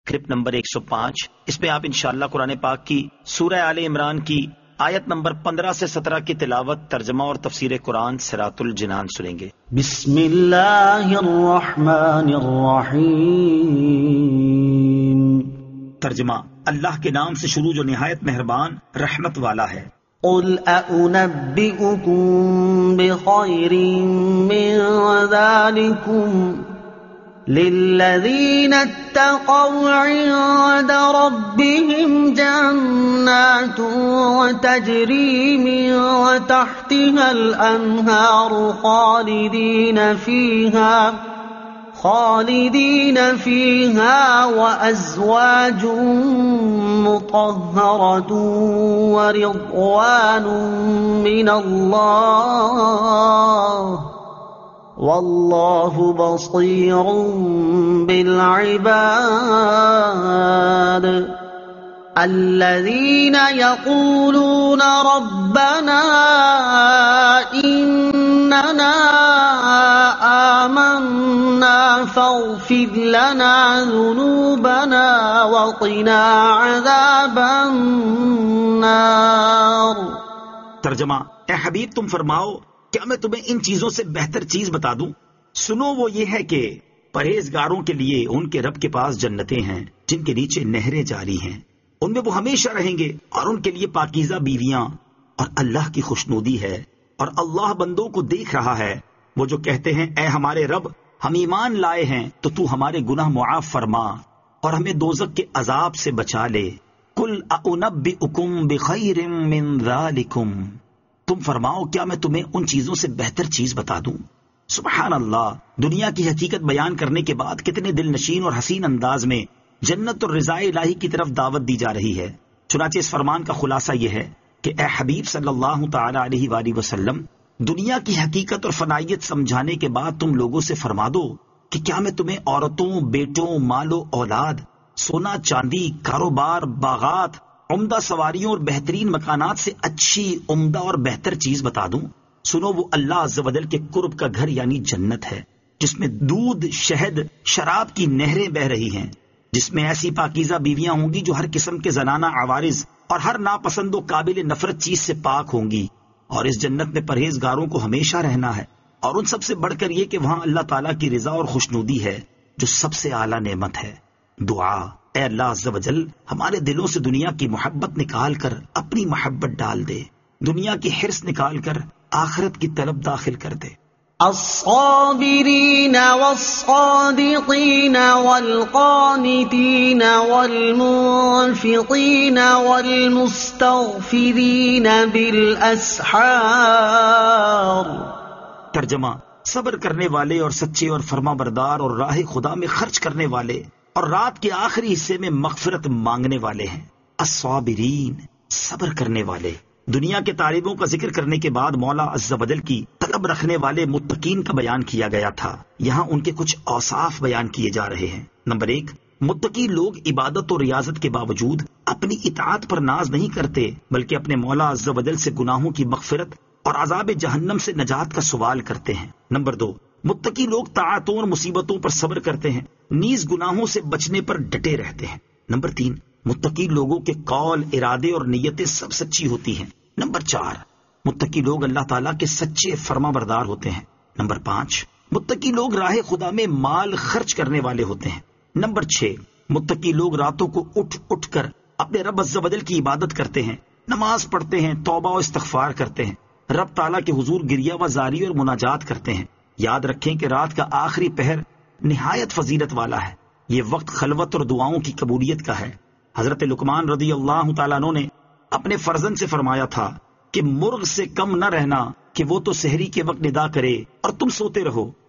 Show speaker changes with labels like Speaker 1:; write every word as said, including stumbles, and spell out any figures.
Speaker 1: Clip number ایک سو پانچ. اس میں آپ انشاءاللہ قرآن پاک کی سورہ آل عمران کی آیت نمبر پندرہ سے سترہ کی تلاوت، ترجمہ اور تفسیر قرآن صراط الجنان سنیں گے.
Speaker 2: بسم اللہ الرحمن الرحیم.
Speaker 1: ترجمہ: اللہ کے نام سے شروع جو نہایت مہربان رحمت والا ہے.
Speaker 2: قل أأنبئكم بخير من ذلكم للذين اتقوا عند ربهم جنات تجري من تحتها الأنهار خالدين فيها خالدين فيها وأزواج مطهرة ورضوان من الله والله بصير بالعباد. الذين يقولون ربنا إننا آمنا فاغفر لنا ذنوبنا وقنا عذاب النار.
Speaker 1: ترجمہ: اے حبیب تم فرماؤ کیا میں تمہیں ان چیزوں سے بہتر چیز بتا دوں؟ سنو، وہ یہ ہے کہ پرہیزگاروں کے لیے ان کے رب کے پاس جنتیں ہیں جن کے نیچے نہریں جاری ہیں، ان میں وہ ہمیشہ رہیں گے، اور ان کے لیے پاکیزہ بیویاں، اور اللہ کی خوشنودی ہے. اور اللہ بندوں کو دیکھ رہا ہے وہ جو کہتے ہیں اے ہمارے رب ہم ایمان لائے ہیں تو تو ہمارے گناہ معاف فرما اور ہمیں دوزخ کے عذاب سے بچا لے. قل اؤنبئکم بخیر من ذالکم. تم فرماؤ کیا میں تمہیں ان چیزوں سے بہتر چیز بتا دوں؟ سبحان اللہ. دنیا کی حقیقت بیان کرنے کے بعد کتنے دل نشین اور حسین انداز میں جنت اور رضا الہی کی طرف دعوت دی جا رہی ہے. چنانچہ اس فرمان کا خلاصہ یہ ہے کہ اے حبیب صلی اللہ تعالی علیہ وآلہ وسلم، دنیا کی حقیقت اور فنائیت سمجھانے کے بعد تم لوگوں سے فرما دو کہ کیا میں تمہیں عورتوں، بیٹوں، مال و اولاد، سونا چاندی، کاروبار، باغات، عمدہ سواریوں اور بہترین مکانات سے اچھی، عمدہ اور بہتر چیز بتا دوں؟ سنو، وہ اللہ عز و جل کے قرب کا گھر یعنی جنت ہے جس میں دودھ، شہد، شراب کی نہریں بہ رہی ہیں، جس میں ایسی پاکیزہ بیویاں ہوں گی جو ہر قسم کے زنانہ عوارض اور ہر ناپسند و قابل نفرت چیز سے پاک ہوں گی. اور اس جنت میں پرہیزگاروں کو ہمیشہ رہنا ہے، اور ان سب سے بڑھ کر یہ کہ وہاں اللہ تعالیٰ کی رضا اور خوشنودی ہے جو سب سے اعلیٰ نعمت ہے. دعا: اے اللہ عز و جل ہمارے دلوں سے دنیا کی محبت نکال کر اپنی محبت ڈال دے، دنیا کی حرص نکال کر آخرت کی طلب داخل کر دے.
Speaker 2: الصابرين والصادقين والقانتين والمنفقين والمستغفرين بالأسحار.
Speaker 1: ترجمہ: صبر کرنے والے اور سچے اور فرما بردار اور راہ خدا میں خرچ کرنے والے اور رات کے آخری حصے میں مغفرت مانگنے والے ہیں. الصابرین، صبر کرنے والے. دنیا کے طالبوں کا ذکر کرنے کے بعد مولا عز و جل کی طلب رکھنے والے متقین کا بیان کیا گیا تھا. یہاں ان کے کچھ اوصاف بیان کیے جا رہے ہیں. نمبر ایک، متقی لوگ عبادت اور ریاضت کے باوجود اپنی اطاعت پر ناز نہیں کرتے بلکہ اپنے مولا عز و جل سے گناہوں کی مغفرت اور عذاب جہنم سے نجات کا سوال کرتے ہیں. نمبر دو، متقی لوگ طاعتوں اور مصیبتوں پر صبر کرتے ہیں، نیز گناہوں سے بچنے پر ڈٹے رہتے ہیں. نمبر تین، متقی لوگوں کے قول، ارادے اور نیتیں سب سچی ہوتی ہیں. نمبر چار، متقی لوگ اللہ تعالیٰ کے سچے فرما بردار ہوتے ہیں. نمبر پانچ، متقی لوگ راہ خدا میں مال خرچ کرنے والے ہوتے ہیں. نمبر چھ، متقی لوگ راتوں کو اٹھ اٹھ کر اپنے رب عز و جل کی عبادت کرتے ہیں، نماز پڑھتے ہیں، توبہ و استغفار کرتے ہیں، رب تعالیٰ کے حضور گریہ و زاری اور مناجات کرتے ہیں. یاد رکھیں کہ رات کا آخری پہر نہایت فضیلت والا ہے. یہ وقت خلوت اور دعاؤں کی قبولیت کا ہے. حضرت لقمان رضی اللہ تعالیٰ عنہ نے اپنے فرزند سے فرمایا تھا کہ مرغ سے کم نہ رہنا کہ وہ تو سحری کے وقت ندا کرے اور تم سوتے رہو.